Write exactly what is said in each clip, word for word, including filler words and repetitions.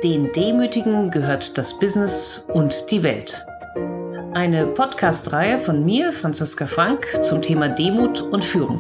Den Demütigen gehört das Business und die Welt. Eine Podcast-Reihe von mir, Franziska Frank, zum Thema Demut und Führung.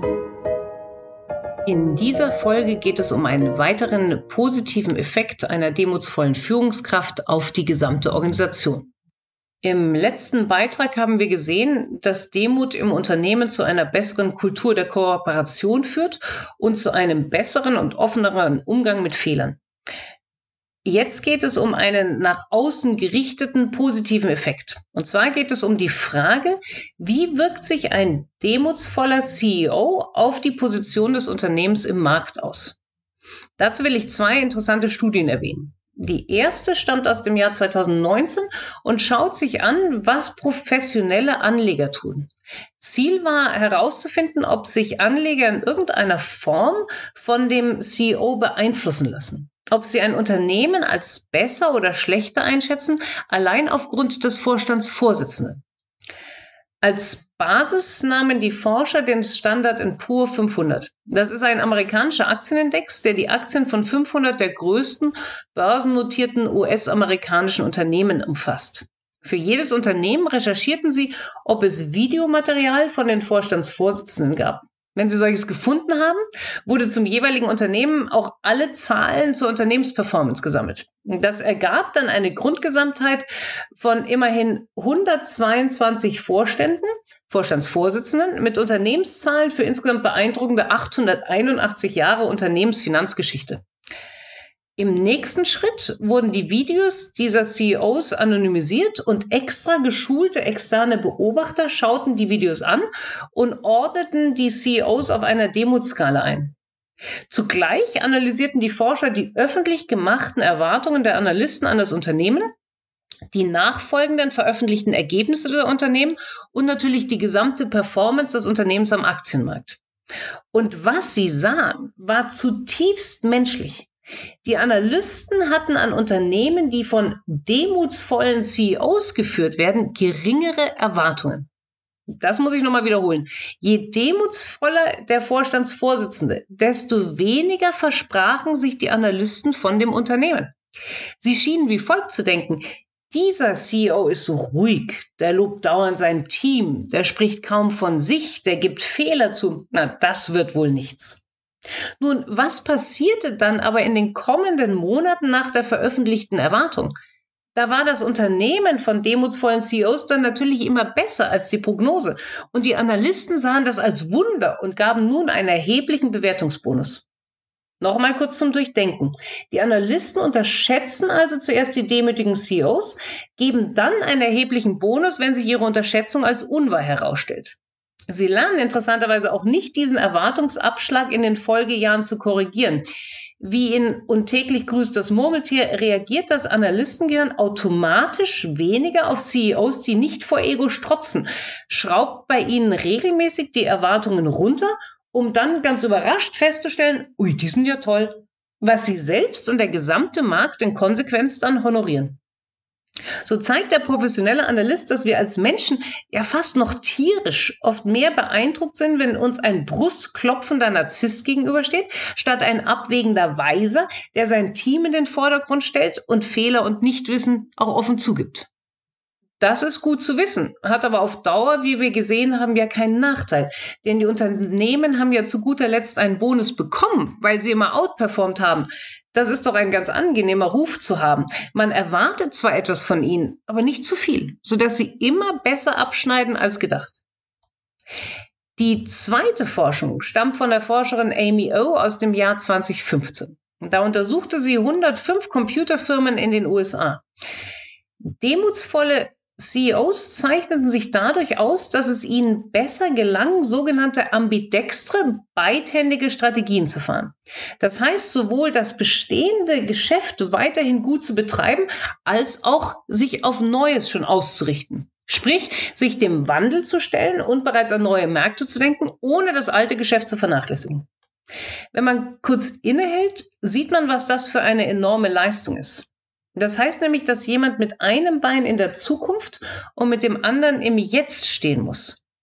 In dieser Folge geht es um einen weiteren positiven Effekt einer demutsvollen Führungskraft auf die gesamte Organisation. Im letzten Beitrag haben wir gesehen, dass Demut im Unternehmen zu einer besseren Kultur der Kooperation führt und zu einem besseren und offeneren Umgang mit Fehlern. Jetzt geht es um einen nach außen gerichteten positiven Effekt. Und zwar geht es um die Frage, wie wirkt sich ein demutsvoller C E O auf die Position des Unternehmens im Markt aus? Dazu will ich zwei interessante Studien erwähnen. Die erste stammt aus dem Jahr zweitausendneunzehn und schaut sich an, was professionelle Anleger tun. Ziel war herauszufinden, ob sich Anleger in irgendeiner Form von dem C E O beeinflussen lassen. Ob sie ein Unternehmen als besser oder schlechter einschätzen, allein aufgrund des Vorstandsvorsitzenden. Als Basis nahmen die Forscher den Standard and Poor fünfhundert. Das ist ein amerikanischer Aktienindex, der die Aktien von fünfhundert der größten börsennotierten U S-amerikanischen Unternehmen umfasst. Für jedes Unternehmen recherchierten sie, ob es Videomaterial von den Vorstandsvorsitzenden gab. Wenn sie solches gefunden haben, wurde zum jeweiligen Unternehmen auch alle Zahlen zur Unternehmensperformance gesammelt. Das ergab dann eine Grundgesamtheit von immerhin hundertzweiundzwanzig Vorständen, Vorstandsvorsitzenden mit Unternehmenszahlen für insgesamt beeindruckende achthunderteinundachtzig Jahre Unternehmensfinanzgeschichte. Im nächsten Schritt wurden die Videos dieser C E Os anonymisiert und extra geschulte externe Beobachter schauten die Videos an und ordneten die C E Os auf einer Demutskala ein. Zugleich analysierten die Forscher die öffentlich gemachten Erwartungen der Analysten an das Unternehmen, die nachfolgenden veröffentlichten Ergebnisse der Unternehmen und natürlich die gesamte Performance des Unternehmens am Aktienmarkt. Und was sie sahen, war zutiefst menschlich. Die Analysten hatten an Unternehmen, die von demutsvollen C E Os geführt werden, geringere Erwartungen. Das muss ich nochmal wiederholen. Je demutsvoller der Vorstandsvorsitzende, desto weniger versprachen sich die Analysten von dem Unternehmen. Sie schienen wie folgt zu denken: Dieser C E O ist so ruhig, der lobt dauernd sein Team, der spricht kaum von sich, der gibt Fehler zu. Na, das wird wohl nichts. Nun, was passierte dann aber in den kommenden Monaten nach der veröffentlichten Erwartung? Da war das Unternehmen von demutsvollen C E Os dann natürlich immer besser als die Prognose. Und die Analysten sahen das als Wunder und gaben nun einen erheblichen Bewertungsbonus. Nochmal kurz zum Durchdenken. Die Analysten unterschätzen also zuerst die demütigen C E Os, geben dann einen erheblichen Bonus, wenn sich ihre Unterschätzung als unwahr herausstellt. Sie lernen interessanterweise auch nicht, diesen Erwartungsabschlag in den Folgejahren zu korrigieren. Wie in Und täglich grüßt das Murmeltier reagiert das Analystengehirn automatisch weniger auf C E Os, die nicht vor Ego strotzen, schraubt bei ihnen regelmäßig die Erwartungen runter, um dann ganz überrascht festzustellen, ui, die sind ja toll, was sie selbst und der gesamte Markt in Konsequenz dann honorieren. So zeigt der professionelle Analyst, dass wir als Menschen ja fast noch tierisch oft mehr beeindruckt sind, wenn uns ein brustklopfender Narzisst gegenübersteht, statt ein abwägender Weiser, der sein Team in den Vordergrund stellt und Fehler und Nichtwissen auch offen zugibt. Das ist gut zu wissen, hat aber auf Dauer, wie wir gesehen haben, ja keinen Nachteil. Denn die Unternehmen haben ja zu guter Letzt einen Bonus bekommen, weil sie immer outperformt haben. Das ist doch ein ganz angenehmer Ruf zu haben. Man erwartet zwar etwas von ihnen, aber nicht zu viel, sodass sie immer besser abschneiden als gedacht. Die zweite Forschung stammt von der Forscherin Amy O aus dem Jahr zweitausendfünfzehn. Da untersuchte sie hundertfünf Computerfirmen in den U S A. Demutsvolle C E Os zeichneten sich dadurch aus, dass es ihnen besser gelang, sogenannte ambidextre, beidhändige Strategien zu fahren. Das heißt, sowohl das bestehende Geschäft weiterhin gut zu betreiben, als auch sich auf Neues schon auszurichten. Sprich, sich dem Wandel zu stellen und bereits an neue Märkte zu denken, ohne das alte Geschäft zu vernachlässigen. Wenn man kurz innehält, sieht man, was das für eine enorme Leistung ist. Das heißt nämlich, dass jemand mit einem Bein in der Zukunft und mit dem anderen im Jetzt stehen muss.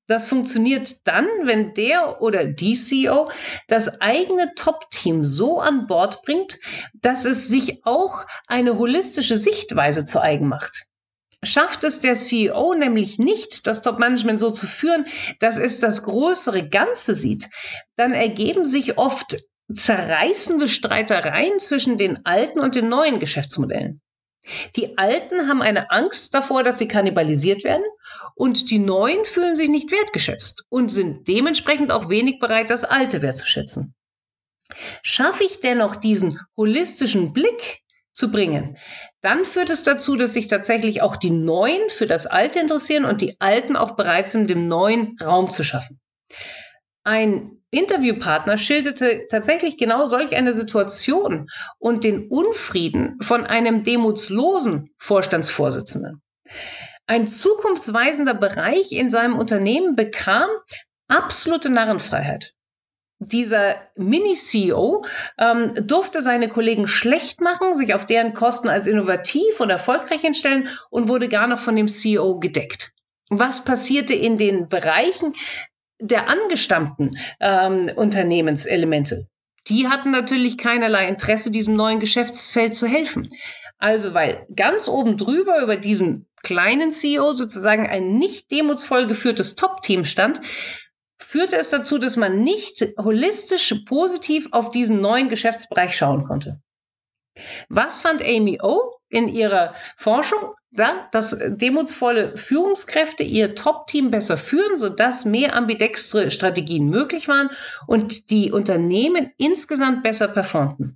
Das funktioniert dann, wenn der oder die C E O das eigene Top-Team so an Bord bringt, dass es sich auch eine holistische Sichtweise zu eigen macht. Schafft es der C E O nämlich nicht, das Top-Management so zu führen, dass es das größere Ganze sieht, dann ergeben sich oft zerreißende Streitereien zwischen den alten und den neuen Geschäftsmodellen. Die Alten haben eine Angst davor, dass sie kannibalisiert werden, und die Neuen fühlen sich nicht wertgeschätzt und sind dementsprechend auch wenig bereit, das Alte wertzuschätzen. Schaffe ich dennoch diesen holistischen Blick zu bringen, dann führt es dazu, dass sich tatsächlich auch die Neuen für das Alte interessieren und die Alten auch bereit sind, dem Neuen Raum zu schaffen. Ein Interviewpartner schilderte tatsächlich genau solch eine Situation und den Unfrieden von einem demutslosen Vorstandsvorsitzenden. Ein zukunftsweisender Bereich in seinem Unternehmen bekam absolute Narrenfreiheit. Dieser Mini-C E O ähm, durfte seine Kollegen schlecht machen, sich auf deren Kosten als innovativ und erfolgreich hinstellen und wurde gar noch von dem C E O gedeckt. Was passierte in den Bereichen der angestammten ähm, Unternehmenselemente? Die hatten natürlich keinerlei Interesse, diesem neuen Geschäftsfeld zu helfen. Also, weil ganz oben drüber über diesem kleinen C E O sozusagen ein nicht demutsvoll geführtes Top-Team stand, führte es dazu, dass man nicht holistisch positiv auf diesen neuen Geschäftsbereich schauen konnte. Was fand Amy O in ihrer Forschung? Da, dass demutsvolle Führungskräfte ihr Top-Team besser führen, sodass mehr ambidextre Strategien möglich waren und die Unternehmen insgesamt besser performten.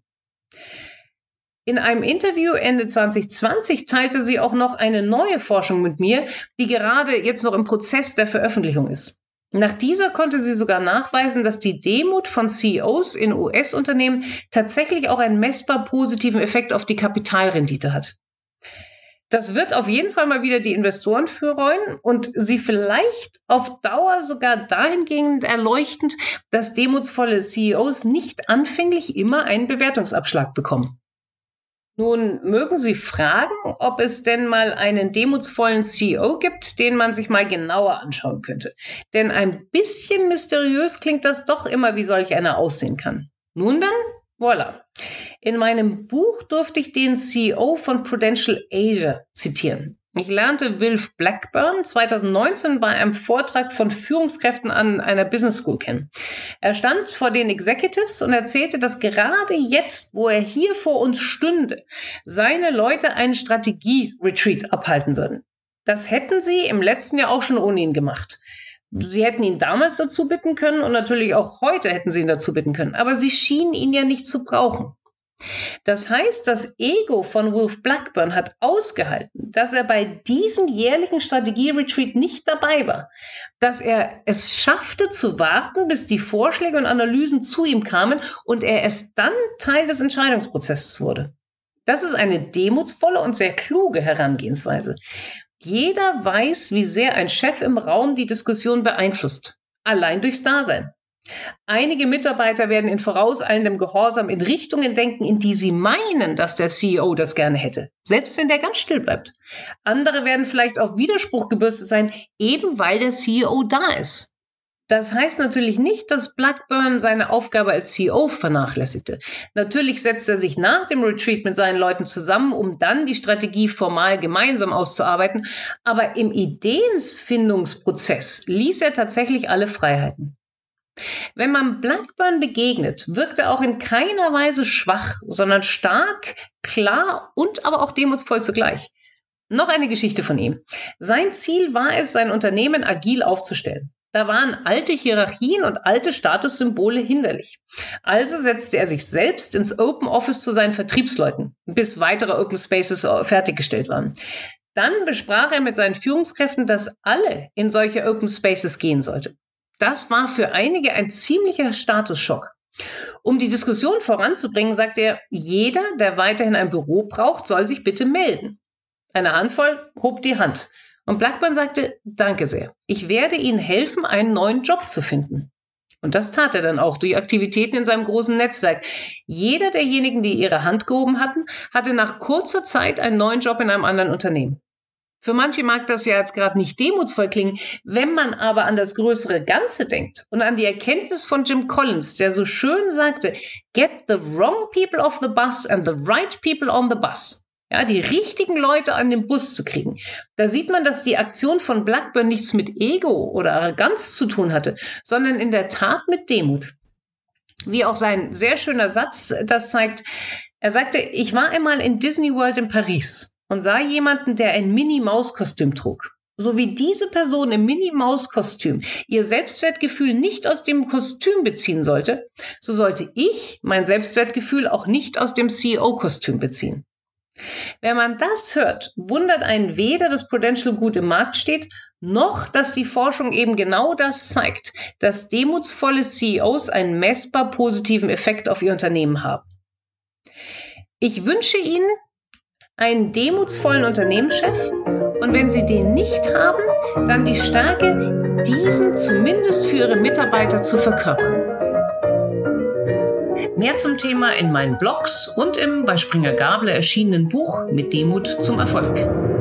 In einem Interview Ende zwanzig zwanzig teilte sie auch noch eine neue Forschung mit mir, die gerade jetzt noch im Prozess der Veröffentlichung ist. Nach dieser konnte sie sogar nachweisen, dass die Demut von C E Os in U S-Unternehmen tatsächlich auch einen messbar positiven Effekt auf die Kapitalrendite hat. Das wird auf jeden Fall mal wieder die Investoren freuen und sie vielleicht auf Dauer sogar dahingehend erleuchtend, dass demutsvolle C E Os nicht anfänglich immer einen Bewertungsabschlag bekommen. Nun mögen Sie fragen, ob es denn mal einen demutsvollen C E O gibt, den man sich mal genauer anschauen könnte. Denn ein bisschen mysteriös klingt das doch immer, wie solch einer aussehen kann. Nun dann, voilà. In meinem Buch durfte ich den C E O von Prudential Asia zitieren. Ich lernte Wilf Blackburn zwanzig neunzehn bei einem Vortrag von Führungskräften an einer Business School kennen. Er stand vor den Executives und erzählte, dass gerade jetzt, wo er hier vor uns stünde, seine Leute einen Strategie-Retreat abhalten würden. Das hätten sie im letzten Jahr auch schon ohne ihn gemacht. Sie hätten ihn damals dazu bitten können und natürlich auch heute hätten sie ihn dazu bitten können, aber sie schienen ihn ja nicht zu brauchen. Das heißt, das Ego von Wilf Blackburn hat ausgehalten, dass er bei diesem jährlichen Strategie-Retreat nicht dabei war, dass er es schaffte zu warten, bis die Vorschläge und Analysen zu ihm kamen und er erst dann Teil des Entscheidungsprozesses wurde. Das ist eine demutsvolle und sehr kluge Herangehensweise. Jeder weiß, wie sehr ein Chef im Raum die Diskussion beeinflusst, allein durchs Dasein. Einige Mitarbeiter werden in vorauseilendem Gehorsam in Richtungen denken, in die sie meinen, dass der C E O das gerne hätte, selbst wenn der ganz still bleibt. Andere werden vielleicht auf Widerspruch gebürstet sein, eben weil der C E O da ist. Das heißt natürlich nicht, dass Blackburn seine Aufgabe als C E O vernachlässigte. Natürlich setzt er sich nach dem Retreat mit seinen Leuten zusammen, um dann die Strategie formal gemeinsam auszuarbeiten, aber im Ideenfindungsprozess ließ er tatsächlich alle Freiheiten. Wenn man Blackburn begegnet, wirkt er auch in keiner Weise schwach, sondern stark, klar und aber auch demutsvoll zugleich. Noch eine Geschichte von ihm. Sein Ziel war es, sein Unternehmen agil aufzustellen. Da waren alte Hierarchien und alte Statussymbole hinderlich. Also setzte er sich selbst ins Open Office zu seinen Vertriebsleuten, bis weitere Open Spaces fertiggestellt waren. Dann besprach er mit seinen Führungskräften, dass alle in solche Open Spaces gehen sollten. Das war für einige ein ziemlicher Statusschock. Um die Diskussion voranzubringen, sagt er, jeder, der weiterhin ein Büro braucht, soll sich bitte melden. Eine Handvoll hob die Hand. Und Blackburn sagte, danke sehr. Ich werde Ihnen helfen, einen neuen Job zu finden. Und das tat er dann auch durch Aktivitäten in seinem großen Netzwerk. Jeder derjenigen, die ihre Hand gehoben hatten, hatte nach kurzer Zeit einen neuen Job in einem anderen Unternehmen. Für manche mag das ja jetzt gerade nicht demutsvoll klingen. Wenn man aber an das größere Ganze denkt und an die Erkenntnis von Jim Collins, der so schön sagte, get the wrong people off the bus and the right people on the bus. Ja, die richtigen Leute an den Bus zu kriegen. Da sieht man, dass die Aktion von Blackburn nichts mit Ego oder Arroganz zu tun hatte, sondern in der Tat mit Demut. Wie auch sein sehr schöner Satz das zeigt. Er sagte, ich war einmal in Disney World in Paris und sah jemanden, der ein Minnie-Maus-Kostüm trug. So wie diese Person im Minnie-Maus-Kostüm ihr Selbstwertgefühl nicht aus dem Kostüm beziehen sollte, so sollte ich mein Selbstwertgefühl auch nicht aus dem C E O-Kostüm beziehen. Wenn man das hört, wundert einen weder, dass Prudential gut im Markt steht, noch, dass die Forschung eben genau das zeigt, dass demutsvolle C E Os einen messbar positiven Effekt auf ihr Unternehmen haben. Ich wünsche Ihnen einen demutsvollen Unternehmenschef und wenn Sie den nicht haben, dann die Stärke, diesen zumindest für Ihre Mitarbeiter zu verkörpern. Mehr zum Thema in meinen Blogs und im bei Springer Gabler erschienenen Buch Mit Demut zum Erfolg.